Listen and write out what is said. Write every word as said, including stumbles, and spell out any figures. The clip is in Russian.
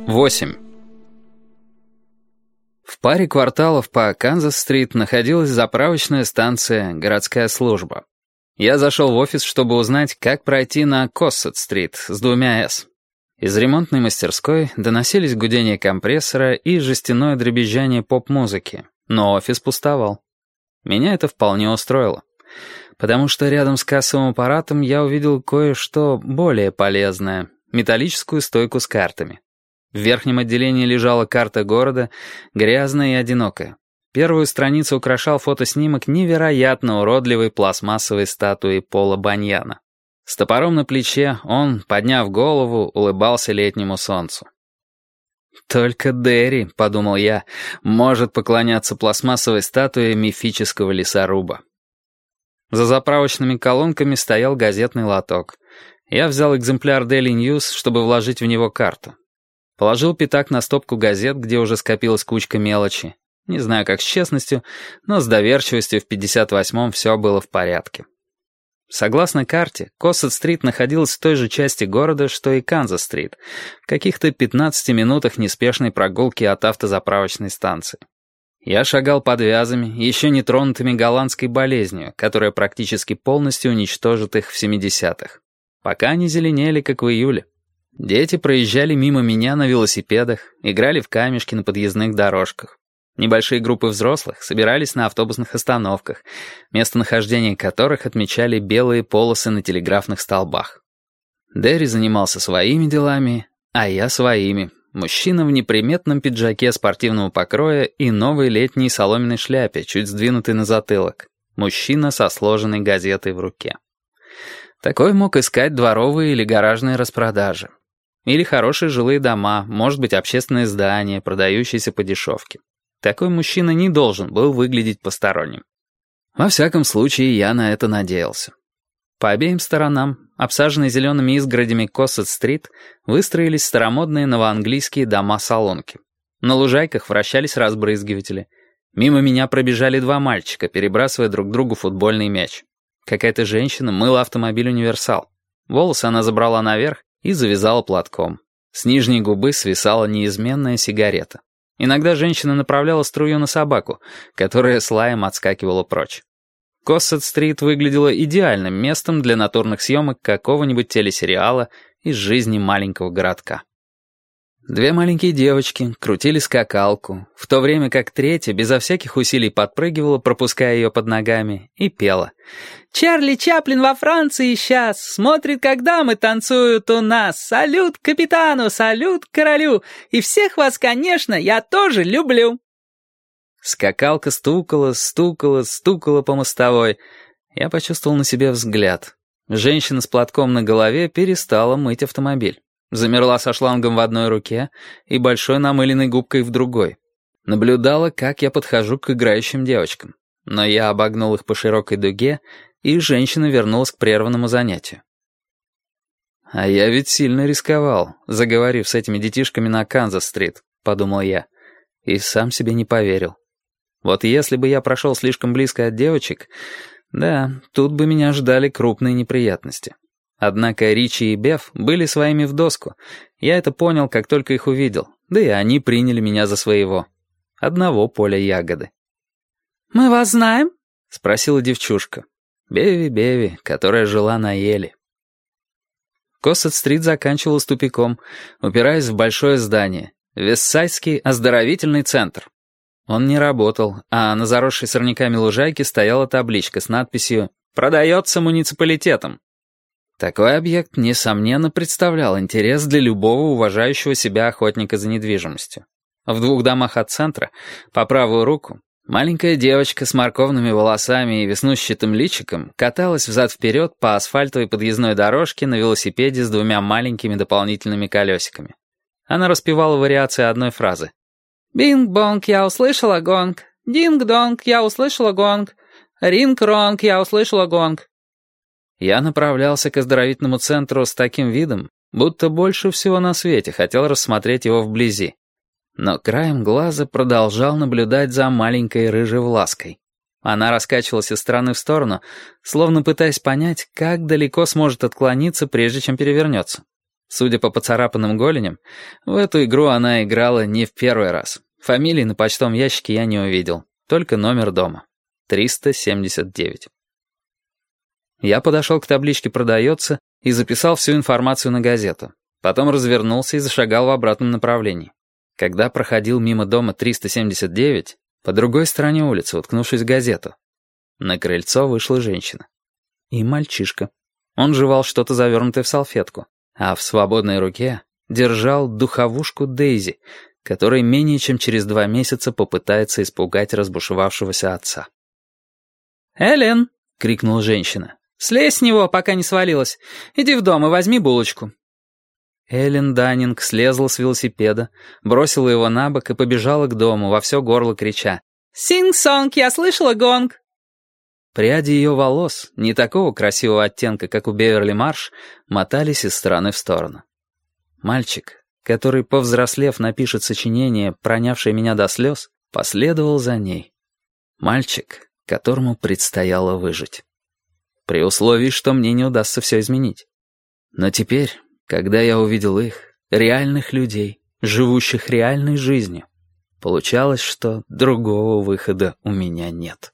восемь. В паре кварталов по Канзас-стрит находилась заправочная станция «Городская служба». Я зашел в офис, чтобы узнать, как пройти на Коссет-стрит с двумя «С». Из ремонтной мастерской доносились гудение компрессора и жестяное дребезжание поп-музыки, но офис пустовал. Меня это вполне устроило, потому что рядом с кассовым аппаратом я увидел кое-что более полезное — металлическую стойку с картами. В верхнем отделении лежала карта города, грязная и одинокая. Первую страницу украшал фотоснимок невероятно уродливой пластмассовой статуи Пола Баньяна. С топором на плече он, подняв голову, улыбался летнему солнцу. «Только Дерри, — подумал я, — может поклоняться пластмассовой статуе мифического лесоруба». За заправочными колонками стоял газетный лоток. Я взял экземпляр Daily News, чтобы вложить в него карту. Положил пятак на стопку газет, где уже скопилась кучка мелочи. Не знаю, как с честностью, но с доверчивостью в пятьдесят восьмом все было в порядке. Согласно карте, Коссет-стрит находилась в той же части города, что и Канзас-стрит, в каких-то пятнадцати минутах неспешной прогулки от автозаправочной станции. Я шагал под вязами, еще не тронутыми голландской болезнью, которая практически полностью уничтожит их в семидесятых. Пока они зеленели, как в июле. Дети проезжали мимо меня на велосипедах, играли в камешки на подъездных дорожках. Небольшие группы взрослых собирались на автобусных остановках, местонахождение которых отмечали белые полосы на телеграфных столбах. Дерри занимался своими делами, а я своими. Мужчина в неприметном пиджаке спортивного покроя и новой летней соломенной шляпе, чуть сдвинутой на затылок. Мужчина со сложенной газетой в руке. Такой мог искать дворовые или гаражные распродажи. Или хорошие жилые дома, может быть, общественные здания, продающиеся по дешевке. Такой мужчина не должен был выглядеть посторонним. Во всяком случае, я на это надеялся. По обеим сторонам, обсаженные зелеными изгородями Коссет-стрит, выстроились старомодные новоанглийские дома-салонки. На лужайках вращались разбрызгиватели. Мимо меня пробежали два мальчика, перебрасывая друг другу футбольный мяч. Какая-то женщина мыла автомобиль «Универсал». Волосы она забрала наверх и завязала платком. С нижней губы свисала неизменная сигарета. Иногда женщина направляла струю на собаку, которая с лаем отскакивала прочь. Коссет-стрит выглядела идеальным местом для натурных съемок какого-нибудь телесериала из жизни маленького городка. Две маленькие девочки крутили скакалку, в то время как третья безо всяких усилий подпрыгивала, пропуская ее под ногами, и пела. «Чарли Чаплин во Франции сейчас, смотрит, как дамы танцуют у нас. Салют капитану, салют королю, и всех вас, конечно, я тоже люблю». Скакалка стукала, стукала, стукала по мостовой. Я почувствовал на себе взгляд. Женщина с платком на голове перестала мыть автомобиль. Замерла со шлангом в одной руке и большой намыленной губкой в другой. Наблюдала, как я подхожу к играющим девочкам. Но я обогнул их по широкой дуге, и женщина вернулась к прерванному занятию. «А я ведь сильно рисковал, заговорив с этими детишками на Канзас-стрит», — подумал я, и сам себе не поверил. Вот если бы я прошел слишком близко от девочек, да, тут бы меня ждали крупные неприятности. Однако Ричи и Беф были своими в доску. Я это понял, как только их увидел. Да и они приняли меня за своего. Одного поля ягоды. «Мы вас знаем?» — спросила девчушка. Беви-Беви, которая жила на еле. Коссет-стрит заканчивалась тупиком, упираясь в большое здание. Вестсайдский оздоровительный центр. Он не работал, а на заросшей сорняками лужайке стояла табличка с надписью «Продается муниципалитетом». Такой объект, несомненно, представлял интерес для любого уважающего себя охотника за недвижимостью. В двух домах от центра, по правую руку, маленькая девочка с морковными волосами и веснущатым личиком каталась взад-вперед по асфальтовой подъездной дорожке на велосипеде с двумя маленькими дополнительными колесиками. Она распевала вариации одной фразы. «Бинг-бонг, я услышала гонг. Динг-донг, я услышала гонг. Ринг-ронг, я услышала гонг». Я направлялся к оздоровительному центру с таким видом, будто больше всего на свете хотел рассмотреть его вблизи. Но краем глаза продолжал наблюдать за маленькой рыжей Влаской. Она раскачивалась из стороны в сторону, словно пытаясь понять, как далеко сможет отклониться, прежде чем перевернется. Судя по поцарапанным голеням, в эту игру она играла не в первый раз. Фамилии на почтовом ящике я не увидел, только номер дома. триста семьдесят девять. Я подошел к табличке «Продается» и записал всю информацию на газету. Потом развернулся и зашагал в обратном направлении. Когда проходил мимо дома триста семьдесят девять, по другой стороне улицы, уткнувшись в газету, на крыльцо вышла женщина. И мальчишка. Он жевал что-то завернутое в салфетку, а в свободной руке держал духовушку Дейзи, которая менее чем через два месяца попытается испугать разбушевавшегося отца. «Эллен!» — крикнула женщина. «Слезь с него, пока не свалилась. Иди в дом и возьми булочку». Эллен Даннинг слезла с велосипеда, бросила его на бок и побежала к дому, во все горло крича: «Синг-сонг, я слышала гонг!» Пряди ее волос, не такого красивого оттенка, как у Беверли-Марш, мотались из стороны в сторону. Мальчик, который, повзрослев, напишет сочинение, пронявшее меня до слез, последовал за ней. Мальчик, которому предстояло выжить. При условии, что мне не удастся все изменить. Но теперь, когда я увидел их, реальных людей, живущих реальной жизнью, получалось, что другого выхода у меня нет.